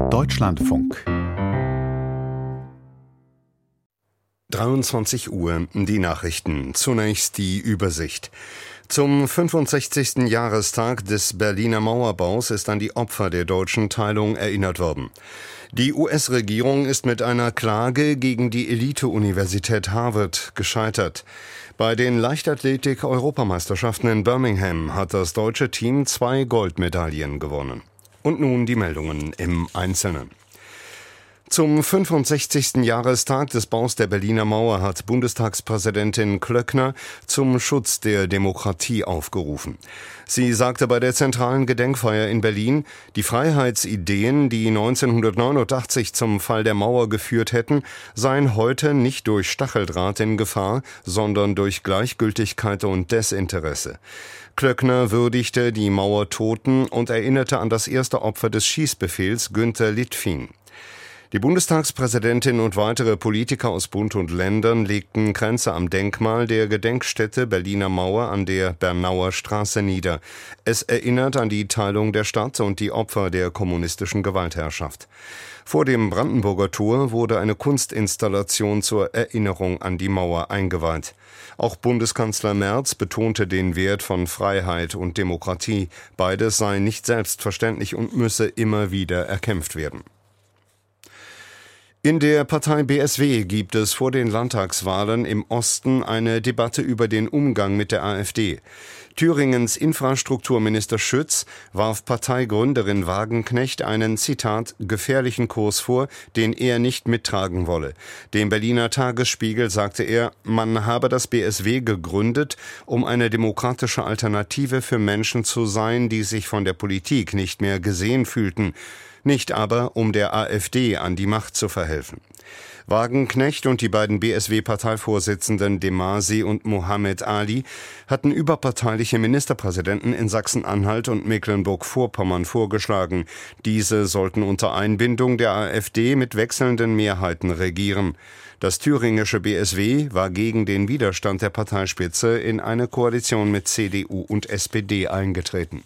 Deutschlandfunk. 23 Uhr, die Nachrichten. Zunächst die Übersicht. Zum 65. Jahrestag des Berliner Mauerbaus ist an die Opfer der deutschen Teilung erinnert worden. Die US-Regierung ist mit einer Klage gegen die Elite-Universität Harvard gescheitert. Bei den Leichtathletik-Europameisterschaften in Birmingham hat das deutsche Team 2 Goldmedaillen gewonnen. Und nun die Meldungen im Einzelnen. Zum 65. Jahrestag des Baus der Berliner Mauer hat Bundestagspräsidentin Klöckner zum Schutz der Demokratie aufgerufen. Sie sagte bei der zentralen Gedenkfeier in Berlin, die Freiheitsideen, die 1989 zum Fall der Mauer geführt hätten, seien heute nicht durch Stacheldraht in Gefahr, sondern durch Gleichgültigkeit und Desinteresse. Klöckner würdigte die Mauertoten und erinnerte an das erste Opfer des Schießbefehls, Günter Littfin. Die Bundestagspräsidentin und weitere Politiker aus Bund und Ländern legten Kränze am Denkmal der Gedenkstätte Berliner Mauer an der Bernauer Straße nieder. Es erinnert an die Teilung der Stadt und die Opfer der kommunistischen Gewaltherrschaft. Vor dem Brandenburger Tor wurde eine Kunstinstallation zur Erinnerung an die Mauer eingeweiht. Auch Bundeskanzler Merz betonte den Wert von Freiheit und Demokratie. Beides sei nicht selbstverständlich und müsse immer wieder erkämpft werden. In der Partei BSW gibt es vor den Landtagswahlen im Osten eine Debatte über den Umgang mit der AfD. Thüringens Infrastrukturminister Schütz warf Parteigründerin Wagenknecht einen, Zitat, gefährlichen Kurs vor, den er nicht mittragen wolle. Dem Berliner Tagesspiegel sagte er, man habe das BSW gegründet, um eine demokratische Alternative für Menschen zu sein, die sich von der Politik nicht mehr gesehen fühlten. Nicht aber, um der AfD an die Macht zu verhelfen. Wagenknecht und die beiden BSW-Parteivorsitzenden de Masi und Mohammed Ali hatten überparteiliche Ministerpräsidenten in Sachsen-Anhalt und Mecklenburg-Vorpommern vorgeschlagen. Diese sollten unter Einbindung der AfD mit wechselnden Mehrheiten regieren. Das thüringische BSW war gegen den Widerstand der Parteispitze in eine Koalition mit CDU und SPD eingetreten.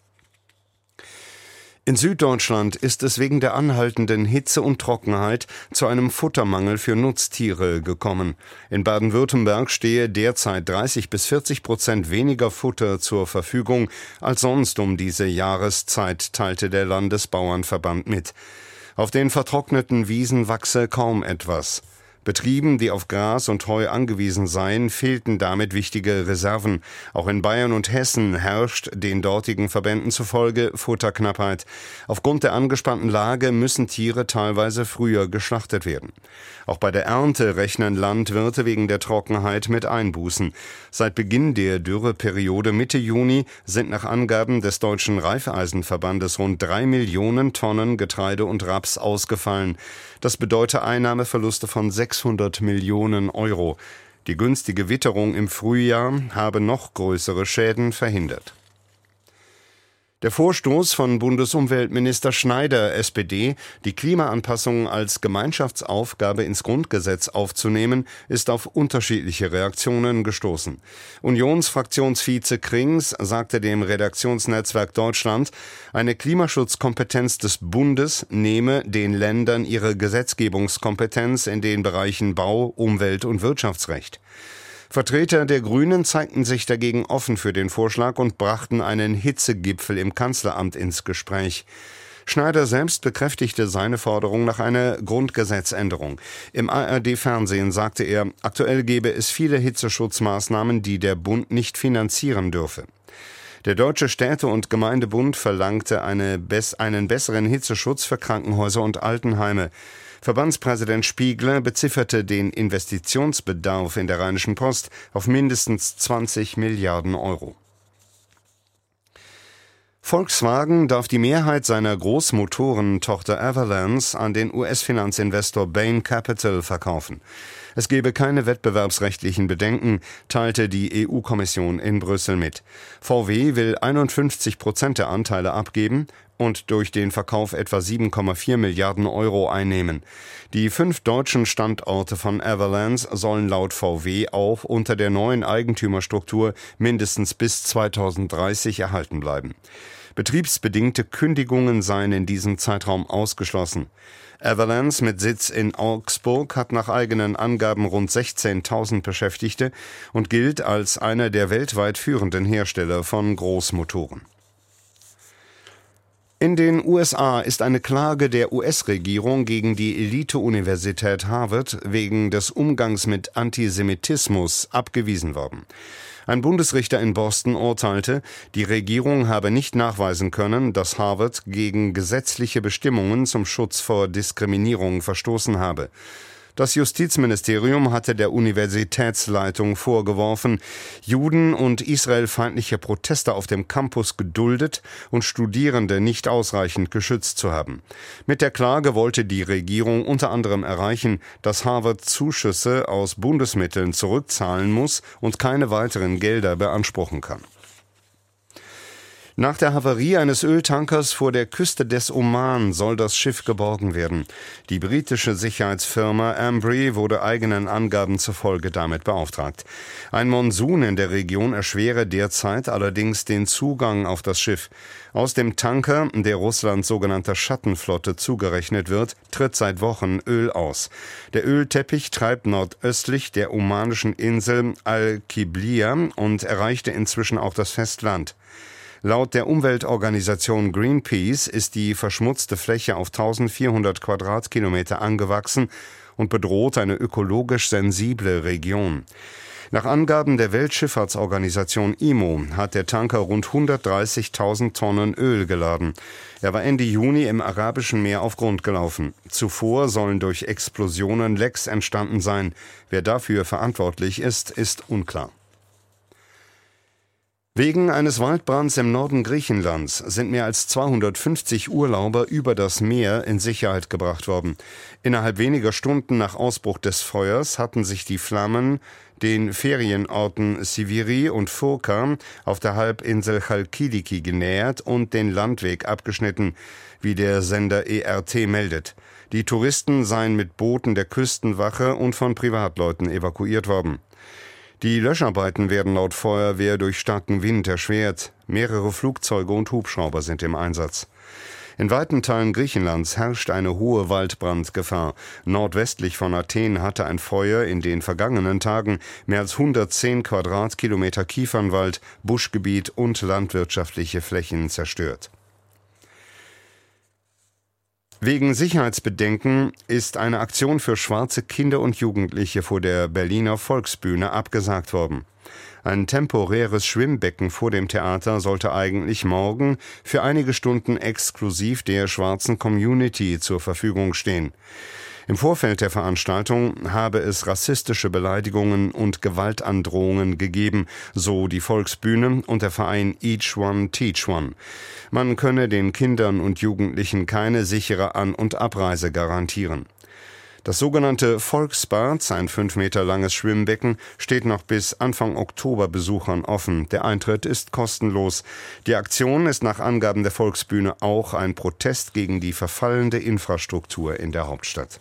In Süddeutschland ist es wegen der anhaltenden Hitze und Trockenheit zu einem Futtermangel für Nutztiere gekommen. In Baden-Württemberg stehe derzeit 30-40% weniger Futter zur Verfügung als sonst um diese Jahreszeit, teilte der Landesbauernverband mit. Auf den vertrockneten Wiesen wachse kaum etwas. Betrieben, die auf Gras und Heu angewiesen seien, fehlten damit wichtige Reserven. Auch in Bayern und Hessen herrscht den dortigen Verbänden zufolge Futterknappheit. Aufgrund der angespannten Lage müssen Tiere teilweise früher geschlachtet werden. Auch bei der Ernte rechnen Landwirte wegen der Trockenheit mit Einbußen. Seit Beginn der Dürreperiode Mitte Juni sind nach Angaben des Deutschen Reifeisenverbandes rund 3 Millionen Tonnen Getreide und Raps ausgefallen. Das bedeutet Einnahmeverluste von 600 Millionen Euro. Die günstige Witterung im Frühjahr habe noch größere Schäden verhindert. Der Vorstoß von Bundesumweltminister Schneider, SPD, die Klimaanpassung als Gemeinschaftsaufgabe ins Grundgesetz aufzunehmen, ist auf unterschiedliche Reaktionen gestoßen. Unionsfraktionsvize Krings sagte dem Redaktionsnetzwerk Deutschland, eine Klimaschutzkompetenz des Bundes nehme den Ländern ihre Gesetzgebungskompetenz in den Bereichen Bau, Umwelt und Wirtschaftsrecht. Vertreter der Grünen zeigten sich dagegen offen für den Vorschlag und brachten einen Hitzegipfel im Kanzleramt ins Gespräch. Schneider selbst bekräftigte seine Forderung nach einer Grundgesetzänderung. Im ARD-Fernsehen sagte er, aktuell gebe es viele Hitzeschutzmaßnahmen, die der Bund nicht finanzieren dürfe. Der Deutsche Städte- und Gemeindebund verlangte einen besseren Hitzeschutz für Krankenhäuser und Altenheime. Verbandspräsident Spiegler bezifferte den Investitionsbedarf in der Rheinischen Post auf mindestens 20 Milliarden Euro. Volkswagen darf die Mehrheit seiner Großmotorentochter Avalanche an den US-Finanzinvestor Bain Capital verkaufen. Es gebe keine wettbewerbsrechtlichen Bedenken, teilte die EU-Kommission in Brüssel mit. VW will 51% der Anteile abgeben und durch den Verkauf etwa 7,4 Milliarden Euro einnehmen. Die 5 deutschen Standorte von Avalanche sollen laut VW auch unter der neuen Eigentümerstruktur mindestens bis 2030 erhalten bleiben. Betriebsbedingte Kündigungen seien in diesem Zeitraum ausgeschlossen. Avalanche mit Sitz in Augsburg hat nach eigenen Angaben rund 16.000 Beschäftigte und gilt als einer der weltweit führenden Hersteller von Großmotoren. In den USA ist eine Klage der US-Regierung gegen die Elite-Universität Harvard wegen des Umgangs mit Antisemitismus abgewiesen worden. Ein Bundesrichter in Boston urteilte, die Regierung habe nicht nachweisen können, dass Harvard gegen gesetzliche Bestimmungen zum Schutz vor Diskriminierung verstoßen habe. Das Justizministerium hatte der Universitätsleitung vorgeworfen, Juden und israelfeindliche Proteste auf dem Campus geduldet und Studierende nicht ausreichend geschützt zu haben. Mit der Klage wollte die Regierung unter anderem erreichen, dass Harvard Zuschüsse aus Bundesmitteln zurückzahlen muss und keine weiteren Gelder beanspruchen kann. Nach der Havarie eines Öltankers vor der Küste des Oman soll das Schiff geborgen werden. Die britische Sicherheitsfirma Ambry wurde eigenen Angaben zufolge damit beauftragt. Ein Monsun in der Region erschwere derzeit allerdings den Zugang auf das Schiff. Aus dem Tanker, der Russland sogenannter Schattenflotte zugerechnet wird, tritt seit Wochen Öl aus. Der Ölteppich treibt nordöstlich der omanischen Insel Al-Qiblia und erreichte inzwischen auch das Festland. Laut der Umweltorganisation Greenpeace ist die verschmutzte Fläche auf 1400 Quadratkilometer angewachsen und bedroht eine ökologisch sensible Region. Nach Angaben der Weltschifffahrtsorganisation IMO hat der Tanker rund 130.000 Tonnen Öl geladen. Er war Ende Juni im Arabischen Meer auf Grund gelaufen. Zuvor sollen durch Explosionen Lecks entstanden sein. Wer dafür verantwortlich ist, ist unklar. Wegen eines Waldbrands im Norden Griechenlands sind mehr als 250 Urlauber über das Meer in Sicherheit gebracht worden. Innerhalb weniger Stunden nach Ausbruch des Feuers hatten sich die Flammen den Ferienorten Siviri und Furka auf der Halbinsel Chalkidiki genähert und den Landweg abgeschnitten, wie der Sender ERT meldet. Die Touristen seien mit Booten der Küstenwache und von Privatleuten evakuiert worden. Die Löscharbeiten werden laut Feuerwehr durch starken Wind erschwert. Mehrere Flugzeuge und Hubschrauber sind im Einsatz. In weiten Teilen Griechenlands herrscht eine hohe Waldbrandgefahr. Nordwestlich von Athen hatte ein Feuer in den vergangenen Tagen mehr als 110 Quadratkilometer Kiefernwald, Buschgebiet und landwirtschaftliche Flächen zerstört. Wegen Sicherheitsbedenken ist eine Aktion für schwarze Kinder und Jugendliche vor der Berliner Volksbühne abgesagt worden. Ein temporäres Schwimmbecken vor dem Theater sollte eigentlich morgen für einige Stunden exklusiv der schwarzen Community zur Verfügung stehen. Im Vorfeld der Veranstaltung habe es rassistische Beleidigungen und Gewaltandrohungen gegeben, so die Volksbühne und der Verein Each One Teach One. Man könne den Kindern und Jugendlichen keine sichere An- und Abreise garantieren. Das sogenannte Volksbad, ein 5 Meter langes Schwimmbecken, steht noch bis Anfang Oktober Besuchern offen. Der Eintritt ist kostenlos. Die Aktion ist nach Angaben der Volksbühne auch ein Protest gegen die verfallende Infrastruktur in der Hauptstadt.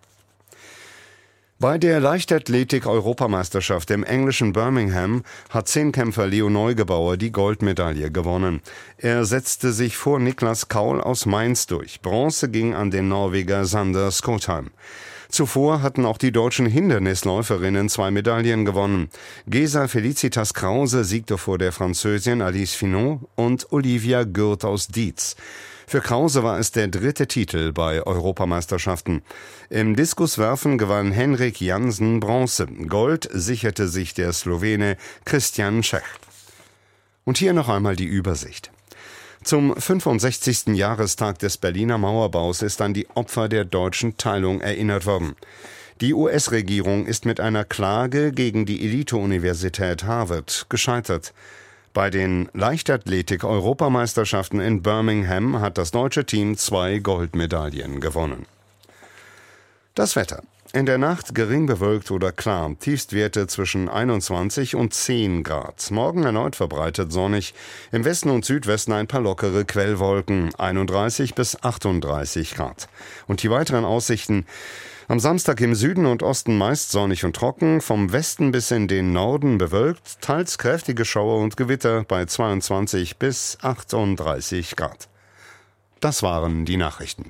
Bei der Leichtathletik-Europameisterschaft im englischen Birmingham hat Zehnkämpfer Leo Neugebauer die Goldmedaille gewonnen. Er setzte sich vor Niklas Kaul aus Mainz durch. Bronze ging an den Norweger Sander Skotheim. Zuvor hatten auch die deutschen Hindernisläuferinnen 2 Medaillen gewonnen. Gesa Felicitas Krause siegte vor der Französin Alice Finot und Olivia Gürt aus Dietz. Für Krause war es der 3. Titel bei Europameisterschaften. Im Diskuswerfen gewann Henrik Jansen Bronze. Gold sicherte sich der Slowene Christian Čech. Und hier noch einmal die Übersicht. Zum 65. Jahrestag des Berliner Mauerbaus ist an die Opfer der deutschen Teilung erinnert worden. Die US-Regierung ist mit einer Klage gegen die Elite-Universität Harvard gescheitert. Bei den Leichtathletik-Europameisterschaften in Birmingham hat das deutsche Team 2 Goldmedaillen gewonnen. Das Wetter. In der Nacht gering bewölkt oder klar, Tiefstwerte zwischen 21 und 10 Grad. Morgen erneut verbreitet sonnig, im Westen und Südwesten ein paar lockere Quellwolken, 31 bis 38 Grad. Und die weiteren Aussichten: am Samstag im Süden und Osten meist sonnig und trocken, vom Westen bis in den Norden bewölkt, teils kräftige Schauer und Gewitter bei 22 bis 38 Grad. Das waren die Nachrichten.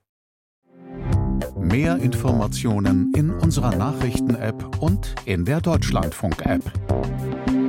Mehr Informationen in unserer Nachrichten-App und in der Deutschlandfunk-App.